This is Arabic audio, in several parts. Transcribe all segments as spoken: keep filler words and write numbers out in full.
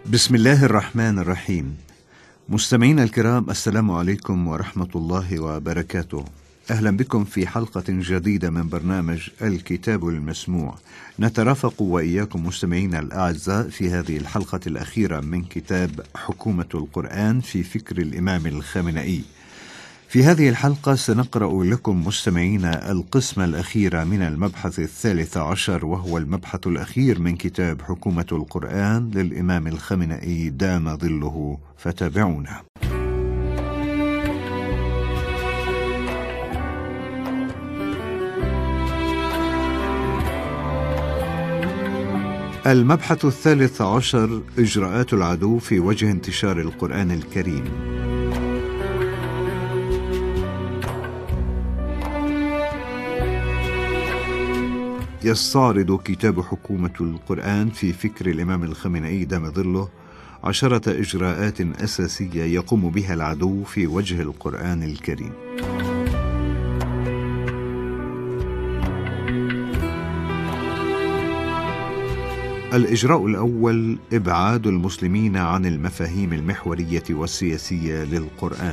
بسم الله الرحمن الرحيم. مستمعينا الكرام، السلام عليكم ورحمة الله وبركاته. أهلا بكم في حلقة جديدة من برنامج الكتاب المسموع. نترافق وإياكم مستمعينا الأعزاء في هذه الحلقة الأخيرة من كتاب حكومة القرآن في فكر الإمام الخامنئي. في هذه الحلقة سنقرأ لكم مستمعينا القسم الأخير من المبحث الثالث عشر، وهو المبحث الأخير من كتاب حكومة القرآن للإمام الخامنئي دام ظله، فتابعونا. المبحث الثالث عشر: إجراءات العدو في وجه انتشار القرآن الكريم. يستعرض كتاب حكومة القرآن في فكر الإمام الخامنئي دام ظله عشرة إجراءات أساسية يقوم بها العدو في وجه القرآن الكريم. الإجراء الأول: إبعاد المسلمين عن المفاهيم المحورية والسياسية للقرآن.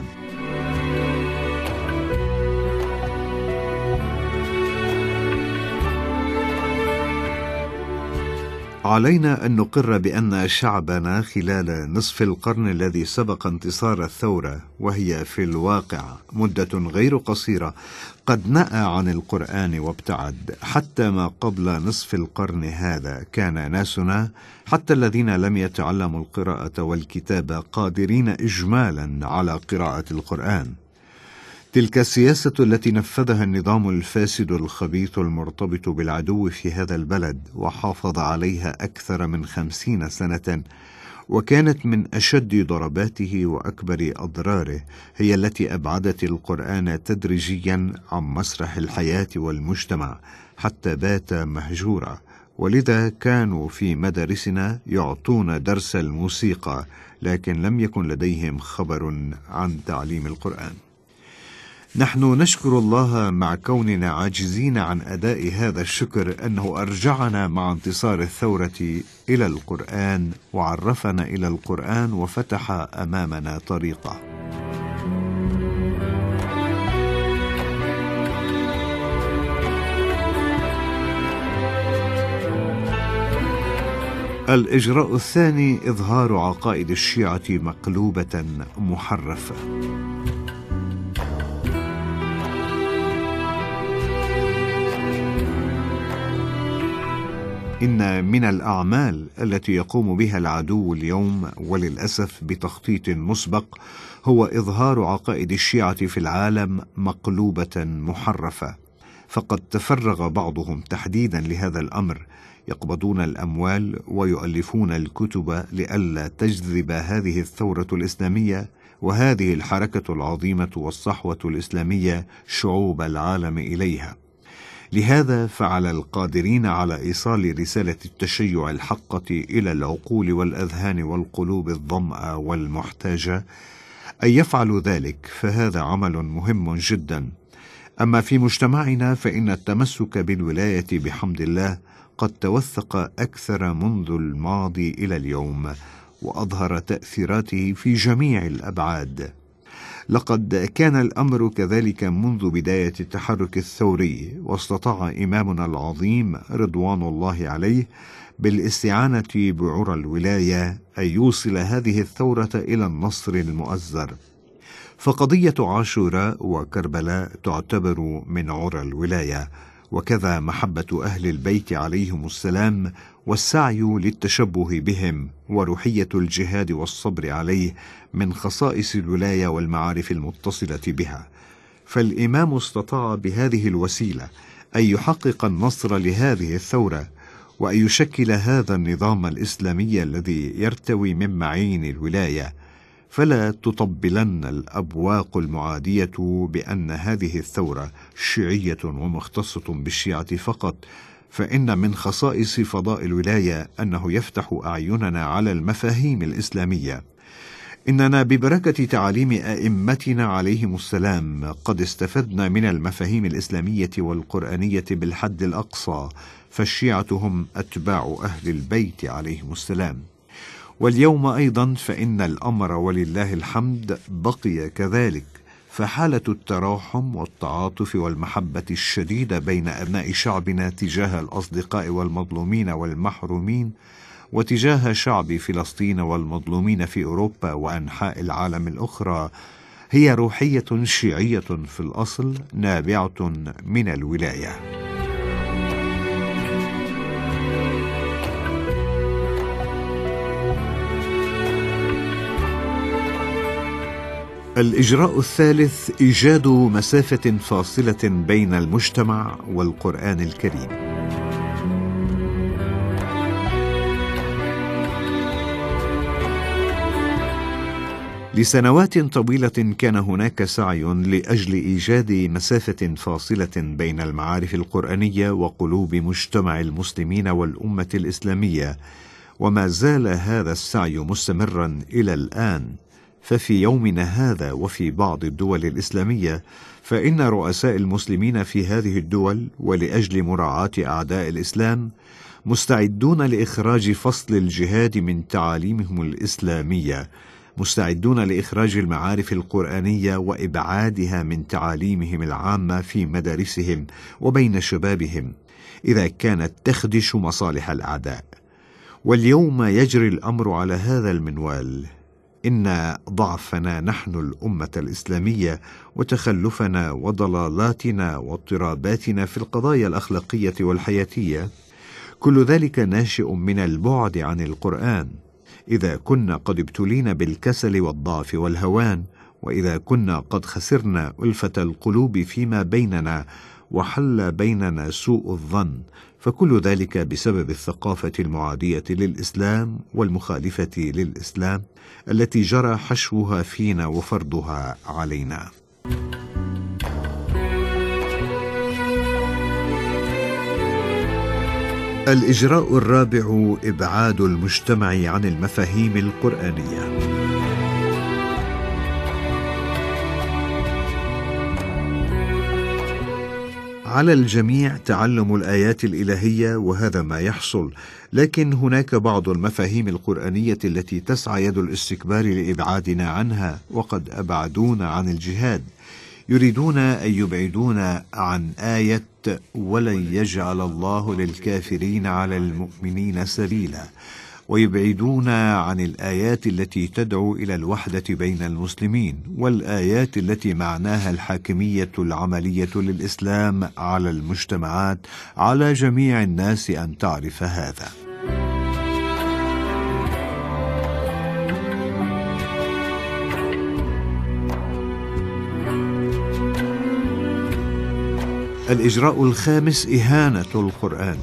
علينا أن نقر بأن شعبنا خلال نصف القرن الذي سبق انتصار الثورة، وهي في الواقع مدة غير قصيرة، قد نأى عن القرآن وابتعد. حتى ما قبل نصف القرن هذا كان ناسنا، حتى الذين لم يتعلموا القراءة والكتابة، قادرين إجمالا على قراءة القرآن. تلك السياسة التي نفذها النظام الفاسد الخبيث المرتبط بالعدو في هذا البلد وحافظ عليها أكثر من خمسين سنة، وكانت من أشد ضرباته وأكبر أضراره، هي التي أبعدت القرآن تدريجيا عن مسرح الحياة والمجتمع حتى بات مهجورا. ولذا كانوا في مدارسنا يعطون درس الموسيقى، لكن لم يكن لديهم خبر عن تعليم القرآن. نحن نشكر الله مع كوننا عاجزين عن أداء هذا الشكر أنه أرجعنا مع انتصار الثورة إلى القرآن، وعرفنا إلى القرآن وفتح أمامنا طريقه. الإجراء الثاني: إظهار عقائد الشيعة مقلوبة محرفة. إن من الأعمال التي يقوم بها العدو اليوم وللأسف بتخطيط مسبق هو إظهار عقائد الشيعة في العالم مقلوبة محرفة، فقد تفرغ بعضهم تحديدا لهذا الأمر، يقبضون الأموال ويؤلفون الكتب لئلا تجذب هذه الثورة الإسلامية وهذه الحركة العظيمة والصحوة الإسلامية شعوب العالم إليها. لهذا فعلى القادرين على إيصال رسالة التشيع الحقة إلى العقول والأذهان والقلوب الظمأة والمحتاجة أن يفعلوا ذلك، فهذا عمل مهم جدا. أما في مجتمعنا فإن التمسك بالولاية بحمد الله قد توثق أكثر منذ الماضي إلى اليوم، وأظهر تأثيراته في جميع الأبعاد. لقد كان الأمر كذلك منذ بداية التحرك الثوري، واستطاع إمامنا العظيم رضوان الله عليه بالاستعانة بعرى الولاية أن يوصل هذه الثورة إلى النصر المؤزر. فقضية عاشوراء وكربلاء تعتبر من عرى الولاية، وكذا محبة أهل البيت عليهم السلام والسعي للتشبه بهم وروحية الجهاد والصبر عليه من خصائص الولاية والمعارف المتصلة بها. فالإمام استطاع بهذه الوسيلة أن يحقق النصر لهذه الثورة، وأن يشكل هذا النظام الإسلامي الذي يرتوي من معين الولاية. فلا تطبلن الأبواق المعادية بأن هذه الثورة شيعية ومختصة بالشيعة فقط، فإن من خصائص فضاء الولاية أنه يفتح أعيننا على المفاهيم الإسلامية. إننا ببركة تعاليم أئمتنا عليهم السلام قد استفدنا من المفاهيم الإسلامية والقرآنية بالحد الأقصى، فالشيعة هم أتباع أهل البيت عليهم السلام. واليوم أيضا فإن الأمر ولله الحمد بقي كذلك، فحالة التراحم والتعاطف والمحبة الشديدة بين أبناء شعبنا تجاه الأصدقاء والمظلومين والمحرومين، وتجاه شعب فلسطين والمظلومين في أوروبا وأنحاء العالم الأخرى، هي روحية شيعية في الأصل نابعة من الولاية. الإجراء الثالث إيجاد مسافة فاصلة بين المجتمع والقرآن الكريم. لسنوات طويلة كان هناك سعي لأجل إيجاد مسافة فاصلة بين المعارف القرآنية وقلوب مجتمع المسلمين والأمة الإسلامية، وما زال هذا السعي مستمرا إلى الآن. ففي يومنا هذا وفي بعض الدول الإسلامية فإن رؤساء المسلمين في هذه الدول ولأجل مراعاة أعداء الإسلام مستعدون لإخراج فصل الجهاد من تعاليمهم الإسلامية، مستعدون لإخراج المعارف القرآنية وإبعادها من تعاليمهم العامة في مدارسهم وبين شبابهم إذا كانت تخدش مصالح الأعداء. واليوم يجري الأمر على هذا المنوال. إن ضعفنا نحن الأمة الإسلامية وتخلفنا وضلالاتنا واضطراباتنا في القضايا الأخلاقية والحياتية كل ذلك ناشئ من البعد عن القرآن. إذا كنا قد ابتلينا بالكسل والضعف والهوان، وإذا كنا قد خسرنا ألفة القلوب فيما بيننا وحل بيننا سوء الظن، فكل ذلك بسبب الثقافة المعادية للإسلام والمخالفة للإسلام التي جرى حشوها فينا وفرضها علينا. الإجراء الرابع إبعاد المجتمع عن المفاهيم القرآنية. على الجميع تعلم الآيات الإلهية وهذا ما يحصل، لكن هناك بعض المفاهيم القرآنية التي تسعى يد الاستكبار لإبعادنا عنها، وقد أبعدونا عن الجهاد. يريدون أن يبعدونا عن آية ولن يجعل الله للكافرين على المؤمنين سبيلا، ويبعدون عن الآيات التي تدعو إلى الوحدة بين المسلمين، والآيات التي معناها الحاكمية العملية للإسلام على المجتمعات. على جميع الناس أن تعرف هذا. الإجراء الخامس إهانة القرآن.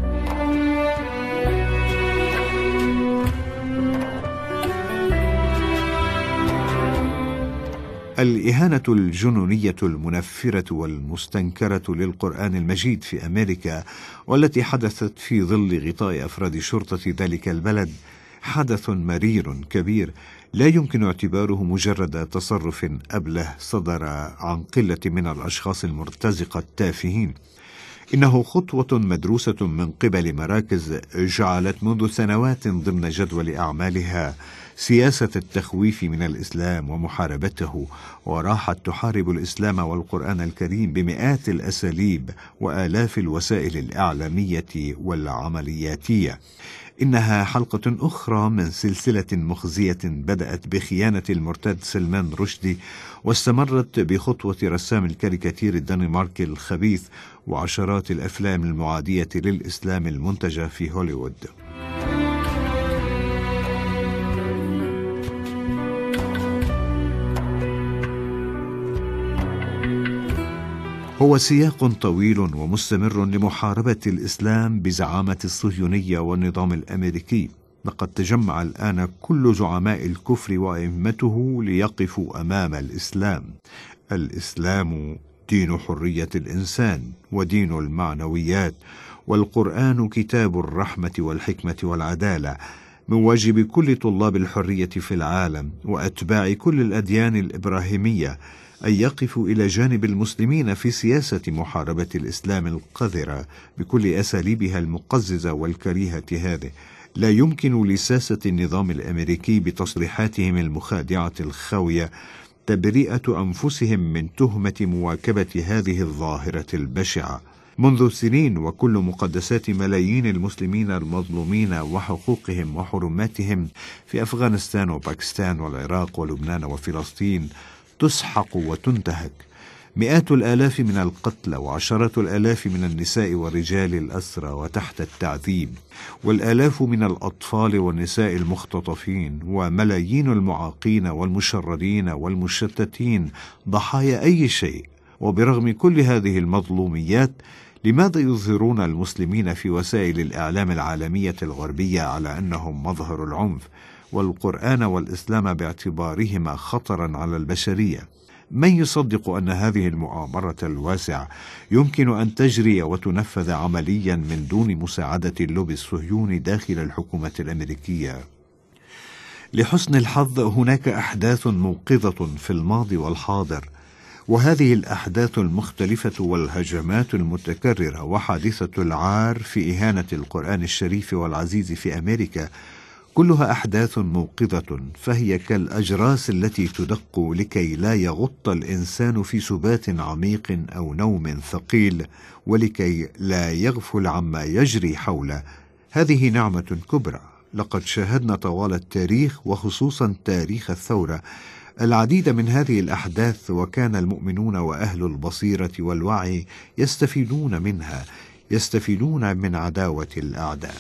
الإهانة الجنونية المنفرة والمستنكرة للقرآن المجيد في أمريكا، والتي حدثت في ظل غطاء أفراد شرطة ذلك البلد، حدث مرير كبير لا يمكن اعتباره مجرد تصرف أبله صدر عن قلة من الأشخاص المرتزقة التافهين. إنه خطوة مدروسة من قبل مراكز جعلت منذ سنوات ضمن جدول أعمالها سياسة التخويف من الإسلام ومحاربته، وراحت تحارب الإسلام والقرآن الكريم بمئات الأساليب وآلاف الوسائل الإعلامية والعملياتية. إنها حلقة أخرى من سلسلة مخزية بدأت بخيانة المرتد سلمان رشدي، واستمرت بخطوة رسام الكاريكاتير الدنماركي الخبيث وعشرات الأفلام المعادية للإسلام المنتجة في هوليوود. هو سياق طويل ومستمر لمحاربة الإسلام بزعامة الصهيونية والنظام الأمريكي. لقد تجمع الآن كل زعماء الكفر وأئمته ليقفوا أمام الإسلام. الإسلام دين حرية الإنسان ودين المعنويات، والقرآن كتاب الرحمة والحكمة والعدالة. من واجب كل طلاب الحرية في العالم وأتباع كل الأديان الإبراهيمية أن يقفوا إلى جانب المسلمين في سياسة محاربة الإسلام القذرة بكل أساليبها المقززة والكريهة هذه. لا يمكن لساسة النظام الأمريكي بتصريحاتهم المخادعة الخاوية تبرئة أنفسهم من تهمة مواكبة هذه الظاهرة البشعة. منذ سنين وكل مقدسات ملايين المسلمين المظلومين وحقوقهم وحرماتهم في أفغانستان وباكستان والعراق ولبنان وفلسطين تسحق وتنتهك. مئات الآلاف من القتلى وعشرات الآلاف من النساء والرجال الأسرى وتحت التعذيب، والآلاف من الأطفال والنساء المختطفين، وملايين المعاقين والمشردين والمشتتين ضحايا أي شيء. وبرغم كل هذه المظلوميات، لماذا يظهرون المسلمين في وسائل الإعلام العالمية الغربية على أنهم مظهر العنف، والقرآن والإسلام باعتبارهما خطرا على البشرية؟ من يصدق أن هذه المؤامرة الواسعة يمكن أن تجري وتنفذ عمليا من دون مساعدة اللوبي الصهيوني داخل الحكومة الأمريكية؟ لحسن الحظ هناك أحداث موقظة في الماضي والحاضر، وهذه الأحداث المختلفة والهجمات المتكررة وحادثة العار في إهانة القرآن الشريف والعزيز في أمريكا كلها أحداث موقظة، فهي كالأجراس التي تدق لكي لا يغط الإنسان في سبات عميق أو نوم ثقيل، ولكي لا يغفل عما يجري حوله. هذه نعمة كبرى. لقد شاهدنا طوال التاريخ وخصوصا تاريخ الثورة العديد من هذه الأحداث، وكان المؤمنون وأهل البصيرة والوعي يستفيدون منها، يستفيدون من عداوة الأعداء.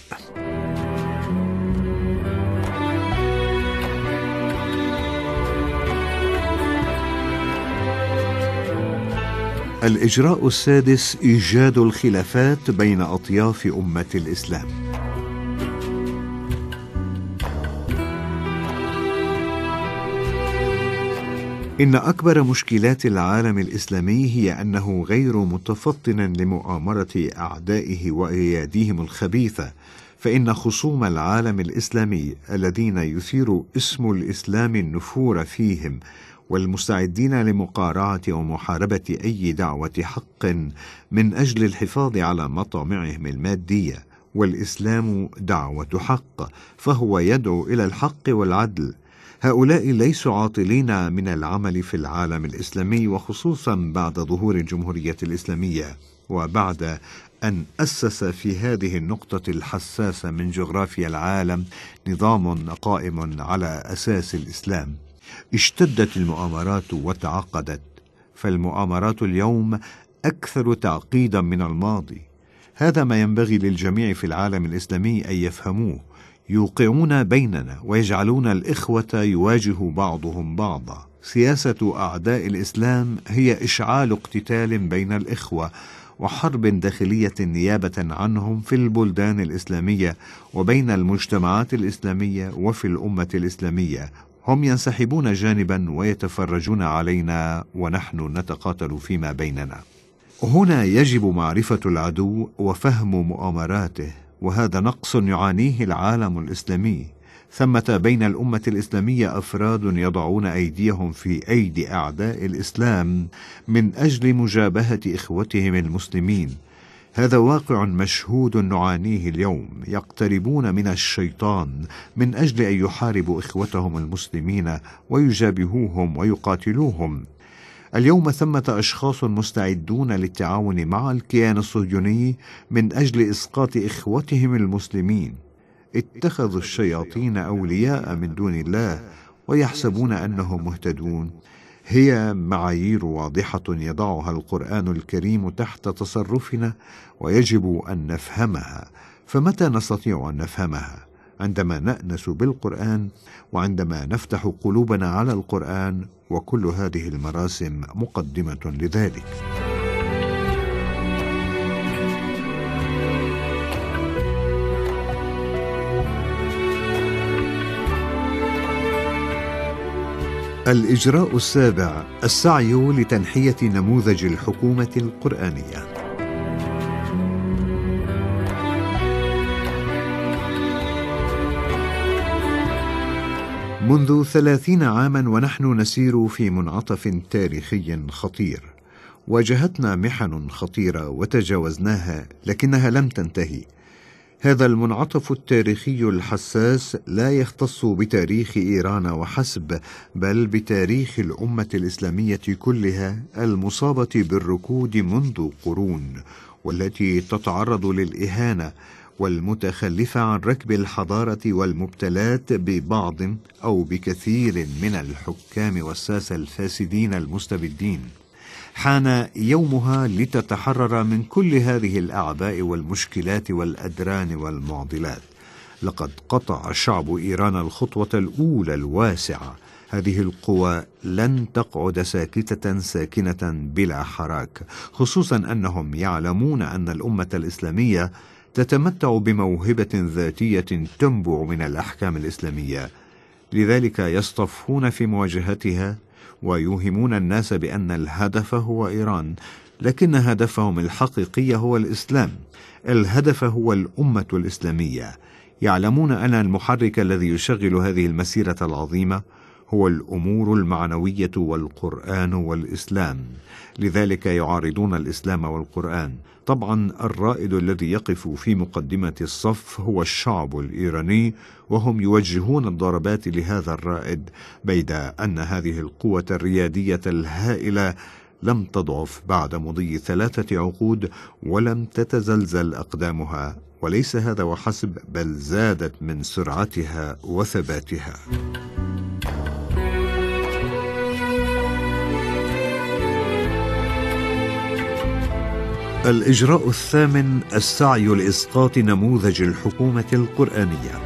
الإجراء السادس: إيجاد الخلافات بين أطياف أمة الإسلام. إن أكبر مشكلات العالم الإسلامي هي أنه غير متفطن لمؤامرة أعدائه وأياديهم الخبيثة، فإن خصوم العالم الإسلامي الذين يثير اسم الإسلام النفور فيهم والمستعدين لمقارعة ومحاربة أي دعوة حق من أجل الحفاظ على مطامعهم المادية، والإسلام دعوة حق، فهو يدعو إلى الحق والعدل. هؤلاء ليسوا عاطلين من العمل في العالم الإسلامي، وخصوصا بعد ظهور الجمهورية الإسلامية، وبعد أن أسس في هذه النقطة الحساسة من جغرافيا العالم نظام قائم على أساس الإسلام. اشتدت المؤامرات وتعقدت، فالمؤامرات اليوم أكثر تعقيدا من الماضي. هذا ما ينبغي للجميع في العالم الإسلامي أن يفهموه. يوقعون بيننا ويجعلون الإخوة يواجه بعضهم بعضا. سياسة أعداء الإسلام هي إشعال اقتتال بين الإخوة وحرب داخلية نيابة عنهم في البلدان الإسلامية وبين المجتمعات الإسلامية وفي الأمة الإسلامية. هم ينسحبون جانبا ويتفرجون علينا ونحن نتقاتل فيما بيننا. هنا يجب معرفة العدو وفهم مؤامراته، وهذا نقص يعانيه العالم الإسلامي. ثمة بين الأمة الإسلامية أفراد يضعون أيديهم في أيدي أعداء الإسلام من أجل مجابهة إخوتهم المسلمين. هذا واقع مشهود نعانيه اليوم. يقتربون من الشيطان من أجل أن يحاربوا إخوتهم المسلمين ويجابهوهم ويقاتلوهم. اليوم ثمة أشخاص مستعدون للتعاون مع الكيان الصهيوني من أجل إسقاط إخوتهم المسلمين. اتخذوا الشياطين أولياء من دون الله ويحسبون أنهم مهتدون. هي معايير واضحة يضعها القرآن الكريم تحت تصرفنا، ويجب أن نفهمها. فمتى نستطيع أن نفهمها؟ عندما نأنس بالقرآن، وعندما نفتح قلوبنا على القرآن، وكل هذه المراسم مقدمة لذلك. الإجراء السابع: السعي لتنحية نموذج الحكومة القرآنية. منذ ثلاثين عاما ونحن نسير في منعطف تاريخي خطير. واجهتنا محن خطيرة وتجاوزناها، لكنها لم تنتهي. هذا المنعطف التاريخي الحساس لا يختص بتاريخ إيران وحسب، بل بتاريخ الأمة الإسلامية كلها المصابة بالركود منذ قرون، والتي تتعرض للإهانة والمتخلفة عن ركب الحضارة والمبتلات ببعض أو بكثير من الحكام والساسة الفاسدين المستبدين. حان يومها لتتحرر من كل هذه الأعباء والمشكلات والأدران والمعضلات. لقد قطع شعب إيران الخطوة الأولى الواسعة. هذه القوى لن تقعد ساكتة ساكنة بلا حراك، خصوصا أنهم يعلمون أن الأمة الإسلامية تتمتع بموهبة ذاتية تنبع من الأحكام الإسلامية، لذلك يصطفون في مواجهتها ويوهمون الناس بأن الهدف هو إيران، لكن هدفهم الحقيقي هو الإسلام. الهدف هو الأمة الإسلامية. يعلمون أن المحرك الذي يشغل هذه المسيرة العظيمة هو الأمور المعنوية والقرآن والإسلام، لذلك يعارضون الإسلام والقرآن. طبعا الرائد الذي يقف في مقدمة الصف هو الشعب الإيراني، وهم يوجهون الضربات لهذا الرائد، بيد أن هذه القوة الريادية الهائلة لم تضعف بعد مضي ثلاثة عقود ولم تتزلزل أقدامها، وليس هذا وحسب، بل زادت من سرعتها وثباتها. الإجراء الثامن: السعي لإسقاط نموذج الحكومة القرآنية.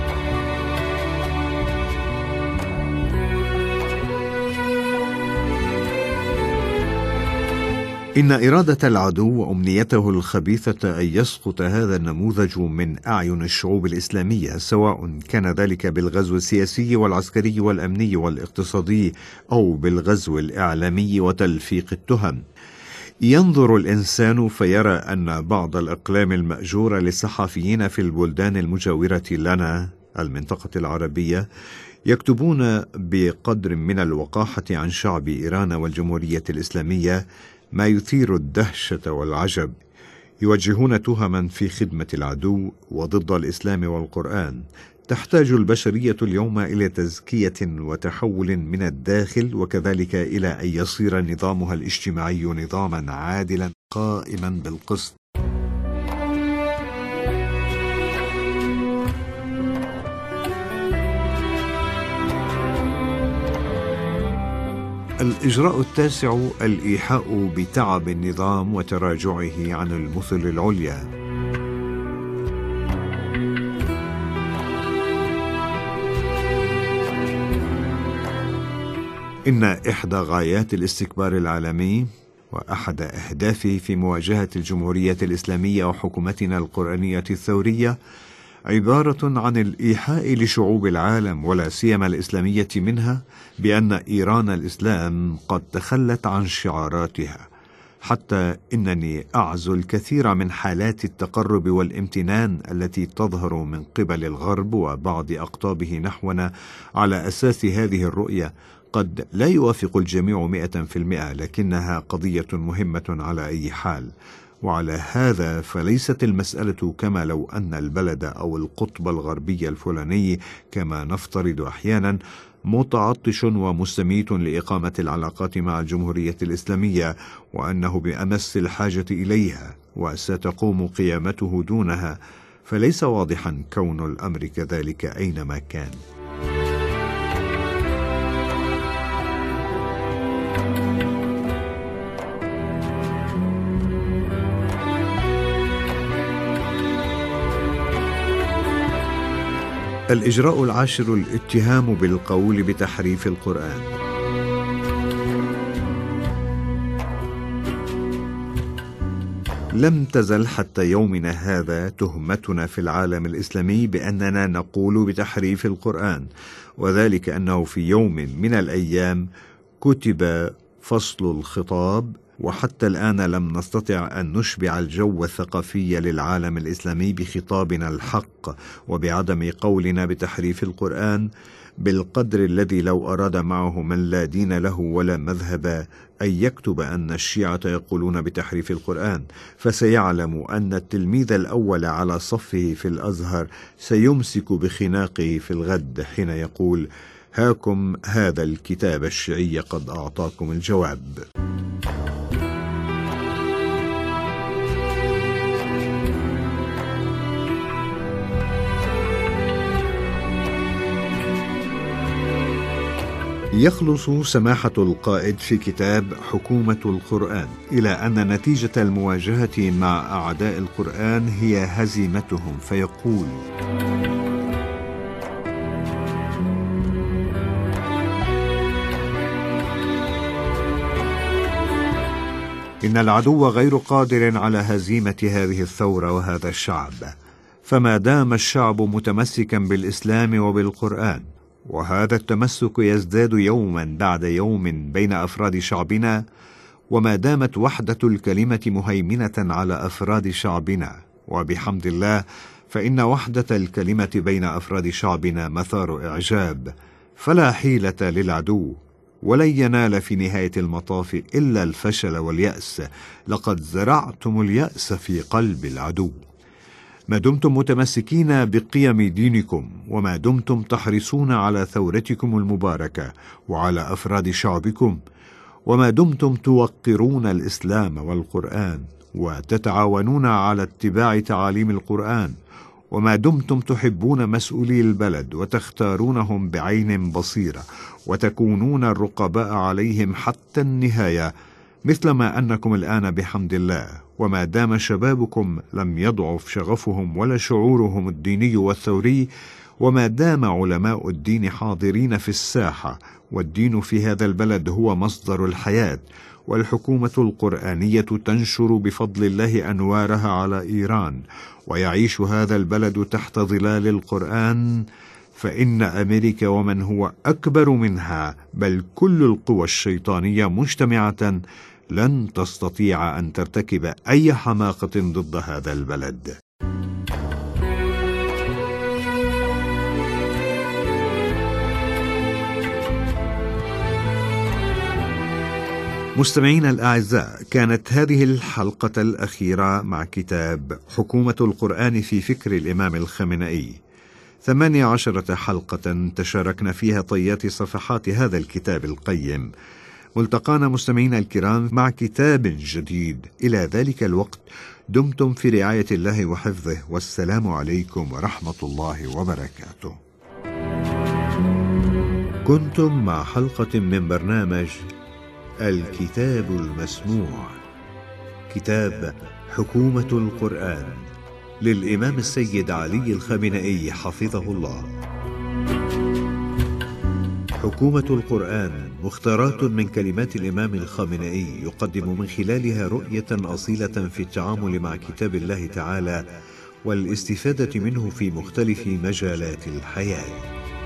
إن إرادة العدو وأمنيته الخبيثة أن يسقط هذا النموذج من أعين الشعوب الإسلامية، سواء كان ذلك بالغزو السياسي والعسكري والأمني والاقتصادي أو بالغزو الإعلامي وتلفيق التهم. ينظر الإنسان فيرى أن بعض الأقلام المأجورة للصحفيين في البلدان المجاورة لنا المنطقة العربية يكتبون بقدر من الوقاحة عن شعب إيران والجمهورية الإسلامية ما يثير الدهشة والعجب. يوجهون تهما في خدمة العدو وضد الإسلام والقرآن. تحتاج البشرية اليوم إلى تزكية وتحول من الداخل، وكذلك إلى أن يصير نظامها الاجتماعي نظاما عادلا قائما بالقسط. الإجراء التاسع: الإيحاء بتعب النظام وتراجعه عن المثل العليا. إن إحدى غايات الاستكبار العالمي وأحد أهدافه في مواجهة الجمهورية الإسلامية وحكومتنا القرآنية الثورية عبارة عن الإيحاء لشعوب العالم ولا سيما الإسلامية منها بأن إيران الإسلام قد تخلت عن شعاراتها، حتى إنني أعزو الكثير من حالات التقرب والامتنان التي تظهر من قبل الغرب وبعض أقطابه نحونا على أساس هذه الرؤية. قد لا يوافق الجميع مئة في المئة، لكنها قضية مهمة على أي حال. وعلى هذا فليست المسألة كما لو أن البلد أو القطب الغربي الفلاني كما نفترض أحيانا متعطش ومستميت لإقامة العلاقات مع الجمهورية الإسلامية، وأنه بأمس الحاجة إليها وستقوم قيامته دونها، فليس واضحا كون الأمر كذلك أينما كان. الإجراء العاشر: الاتهام بالقول بتحريف القرآن. لم تزل حتى يومنا هذا تهمتنا في العالم الإسلامي بأننا نقول بتحريف القرآن، وذلك أنه في يوم من الأيام كتب فصل الخطاب وحتى الآن لم نستطع أن نشبع الجو الثقافي للعالم الإسلامي بخطابنا الحق وبعدم قولنا بتحريف القرآن بالقدر الذي لو أراد معه من لا دين له ولا مذهب أن يكتب أن الشيعة يقولون بتحريف القرآن، فسيعلم أن التلميذ الأول على صفه في الأزهر سيمسك بخناقه في الغد حين يقول: هاكم هذا الكتاب الشيعي قد أعطاكم الجواب. يخلص سماحة القائد في كتاب حكومة القرآن إلى أن نتيجة المواجهة مع أعداء القرآن هي هزيمتهم، فيقول: إن العدو غير قادر على هزيمة هذه الثورة وهذا الشعب، فما دام الشعب متمسكا بالإسلام وبالقرآن، وهذا التمسك يزداد يوما بعد يوم بين أفراد شعبنا، وما دامت وحدة الكلمة مهيمنة على أفراد شعبنا، وبحمد الله فإن وحدة الكلمة بين أفراد شعبنا مثار إعجاب، فلا حيلة للعدو، ولن ينال في نهاية المطاف إلا الفشل واليأس. لقد زرعتم اليأس في قلب العدو. ما دمتم متمسكين بقيم دينكم، وما دمتم تحرصون على ثورتكم المباركة وعلى أفراد شعبكم، وما دمتم توقرون الإسلام والقرآن وتتعاونون على اتباع تعاليم القرآن، وما دمتم تحبون مسؤولي البلد وتختارونهم بعين بصيرة وتكونون الرقباء عليهم حتى النهاية مثلما أنكم الآن بحمد الله، وما دام شبابكم لم يضعف شغفهم ولا شعورهم الديني والثوري، وما دام علماء الدين حاضرين في الساحة، والدين في هذا البلد هو مصدر الحياة، والحكومة القرآنية تنشر بفضل الله أنوارها على إيران، ويعيش هذا البلد تحت ظلال القرآن، فإن أمريكا ومن هو أكبر منها بل كل القوى الشيطانية مجتمعة لن تستطيع أن ترتكب أي حماقة ضد هذا البلد. مستمعين الأعزاء، كانت هذه الحلقة الأخيرة مع كتاب حكومة القرآن في فكر الإمام الخامنئي، ثمانية عشرة حلقة تشاركنا فيها طيات صفحات هذا الكتاب القيم. ملتقانا مستمعين الكرام مع كتاب جديد. إلى ذلك الوقت دمتم في رعاية الله وحفظه، والسلام عليكم ورحمة الله وبركاته. كنتم مع حلقة من برنامج الكتاب المسموع، كتاب حكومة القرآن للإمام السيد علي الخامنئي حفظه الله. حكومة القرآن مختارات من كلمات الإمام الخامنئي يقدم من خلالها رؤية أصيلة في التعامل مع كتاب الله تعالى والاستفادة منه في مختلف مجالات الحياة.